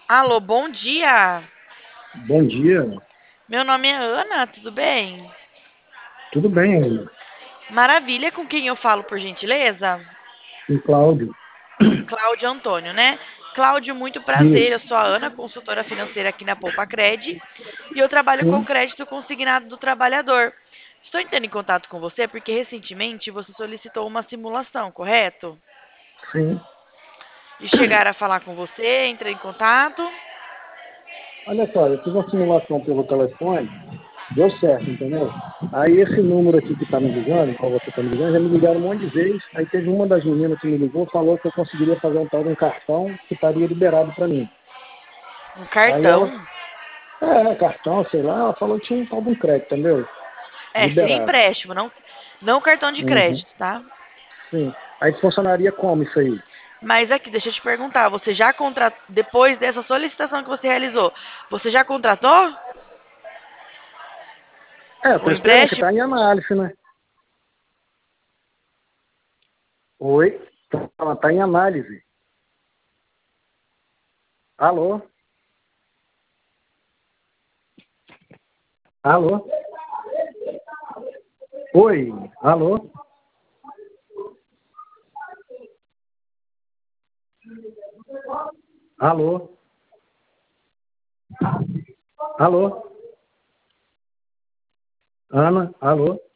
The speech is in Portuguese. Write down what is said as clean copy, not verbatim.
Alô, bom dia. Bom dia, Meu nome é Ana, tudo bem? tudo bem, Ana? Maravilha, com quem eu falo, por gentileza? E Cláudio? Cláudio Antônio, né? Cláudio, muito prazer. Eu Isso, sou a Ana, consultora financeira aqui na Poupa Cred, e eu trabalho com sim, crédito consignado do trabalhador. Estou entrando em contato com você porque recentemente você solicitou uma simulação, correto? sim. E chegar a falar com você, entrei em contato. Olha só, eu fiz uma simulação pelo telefone, deu certo, entendeu? Aí esse número aqui que está me ligando, qual você está me ligando, já me ligaram um monte de vezes. Aí teve uma das meninas que me ligou, falou que eu conseguiria fazer um tal de um cartão que estaria liberado para mim. Um Aí ela, cartão. cartão, sei lá, ela falou que tinha um tal de um crédito, entendeu? É, seria Liberado. empréstimo, não cartão de Uhum, crédito, tá? sim. Aí funcionaria como isso aí? Mas aqui, deixa eu te perguntar, você já contratou, depois dessa solicitação que você realizou, você já contratou Tô o esperando que empréstimo? tá em análise, né? Oi? Ela tá em análise. Alô? Alô? Oi? Alô? Alô? Alô? Ana? Alô?